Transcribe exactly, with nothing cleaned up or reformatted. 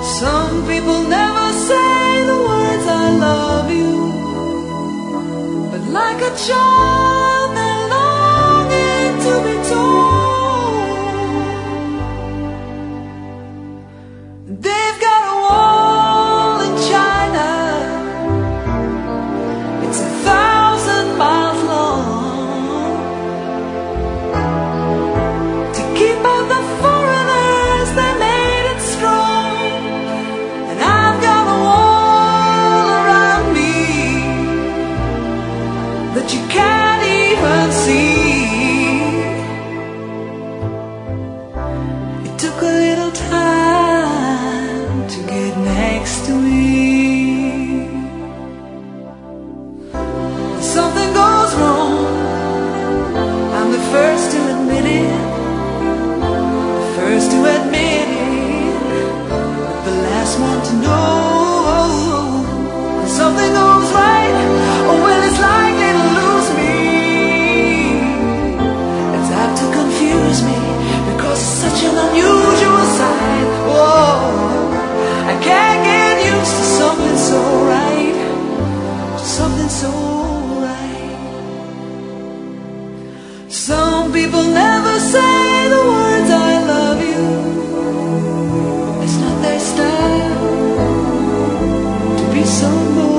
Some people never say the words I love you, but like a child they're longing to be told. They've got a wall in China, it's a thousand miles long, to keep out the foreigners. They made it strong. And I've got a wall around me that you can't even see. It took a little time to get next to me. When something goes wrong, I'm the first to admit it, the first to admit it, but the last one to know. When something goes right, oh well, it's likely to lose me. It's apt to confuse me, because it's such an unusual sight. Whoa, I can't get used to something so right, to something so right. Some people never say the words I love you, it's not their style to be so bold.